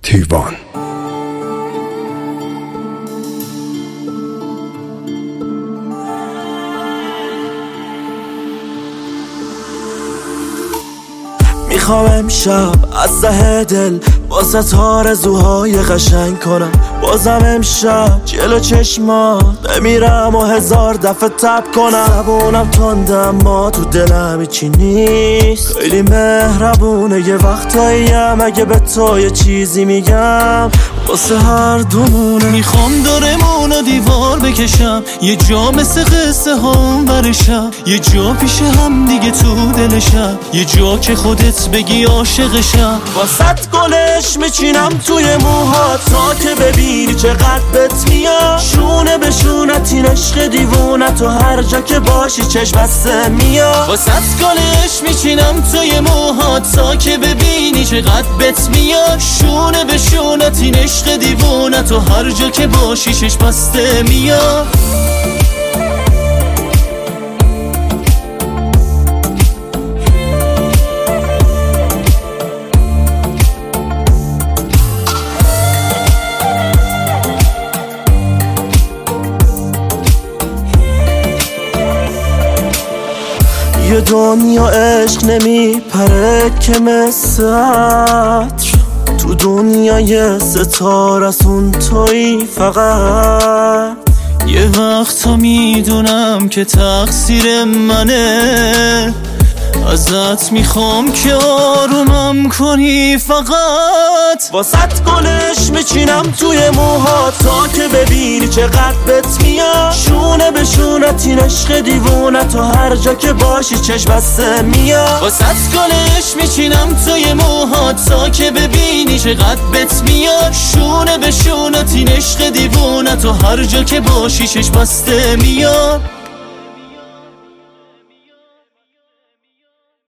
تیوان. میخوام امشب از ته دل واسه آرزوهای قشنگ کنم. بازم امشب جلو چشمات بمیرم و هزار دفعه تب کنم. زبونم تنده اما تو دلم هیچی نیست. خیلی مهربونه یه وقتاییم اگه به تو یه چیزی میگم واسه هر دومونه. میخوام دورمونو دیوار بکشم، یه جا مثل قصه ها اونورشم، یه جا پیش هم دیگه تو دلشم، یه جا که خودت بگی عاشقشم. واسط گلش میچینم توی موها تا که ببینی چقدر بهت میاد. شونه به شونت این عشق دیوونت و هر جا که باشی چشم بسته میاد. واسط گلش میچینم توی موها تا که ببینی چقدر بهت میاد. شونه به شونت این عشق دیوونت و هر جا که باشی چشم بسته میاد. یه دنیا عشق نمیپره که مثل عطر، تو دنیای ستاره سون تویی فقط. یه وقتا میدونم که تقصیر منه، ازت میخوام که آرومم کنی فقط. واسط گلش میچینم توی موها تا که ببینی چقدر بهت میاد. شونه به شونت این عشق دیوونت و هر جا که باشی چشم بسته میاد. واسط گلش میچینم توی موها تا که ببینی چقدر بهت میاد. شونه به شونت این عشق دیوونت و هر جا که باشی چشم بسته میاد.